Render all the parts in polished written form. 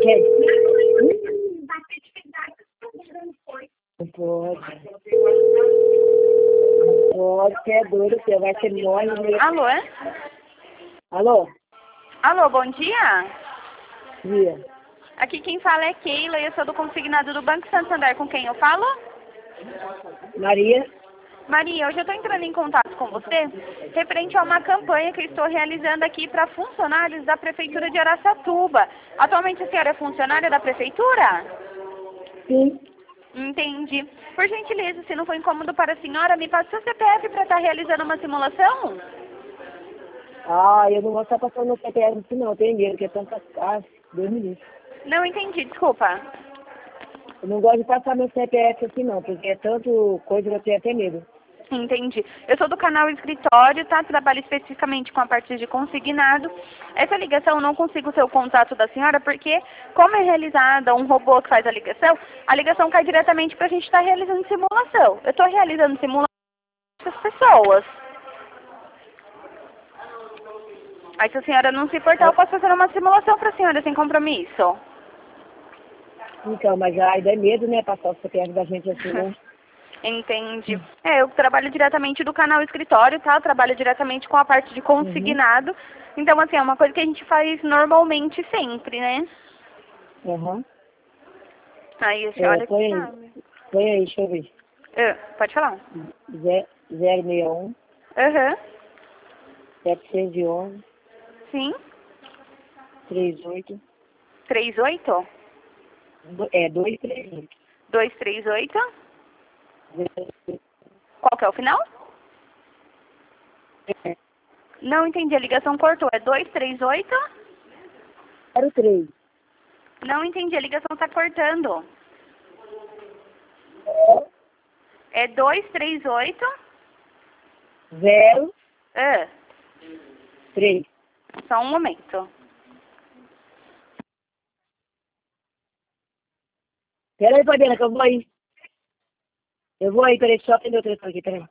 quer? Não pode. Não pode, você é doido, você vai ser mole. Alô, é? Alô? Alô, bom dia. Dia. Aqui quem fala é Keila e eu sou do consignado do Banco Santander. Com quem eu falo? Maria? Maria, hoje eu estou entrando em contato com você referente a uma campanha que eu estou realizando aqui para funcionários da Prefeitura de Araçatuba. Atualmente a senhora é funcionária da Prefeitura? Sim. Entendi. Por gentileza, se não for incômodo para a senhora, me passe seu CPF para estar realizando uma simulação? Ah, eu não vou estar passando no CPF assim não, eu tenho medo, que é tanta... Ah, Deus me livre. Não entendi, desculpa. Eu não gosto de passar meu CPF assim não, porque é tanto coisa que eu tenho até medo. Entendi. Eu sou do canal Escritório, tá? Trabalho especificamente com a parte de consignado. Essa ligação eu não consigo ter o contato da senhora porque, como é realizada um robô que faz a ligação cai diretamente para a gente estar realizando simulação. Eu estou realizando simulação com as pessoas. Aí se a senhora não se importar, eu posso fazer uma simulação para a senhora sem compromisso. Então, mas ainda é medo, né, passar o CPF da gente assim, né? Entendi. Eu trabalho diretamente do canal Escritório, tá? Eu trabalho diretamente com a parte de consignado. Então, assim, é uma coisa que a gente faz normalmente sempre, né? Aham. Aí a senhora que sabe. Põe aí, deixa eu ver. Pode falar. 061 Aham. 711 Sim. 38 38? 238. 238. Qual que é o final? Não entendi, a ligação cortou. É 238? 03. Não entendi, a ligação tá cortando. É 238? 03. Só um momento. Pera aí, Fabiana, que eu vou aí. Eu vou aí, peraí, só atender o telefone aqui, peraí.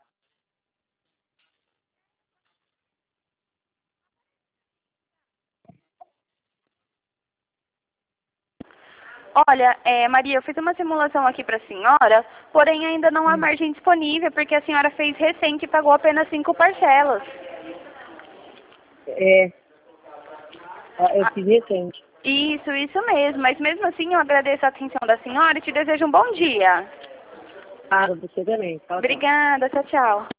Olha, Maria, eu fiz uma simulação aqui para a senhora, porém ainda não há margem disponível, porque a senhora fez recente e pagou apenas 5 parcelas. Eu fiz recente. Isso mesmo. Mas mesmo assim, eu agradeço a atenção da senhora e te desejo um bom dia. Claro, você também. Tchau, tchau. Obrigada, tchau, tchau.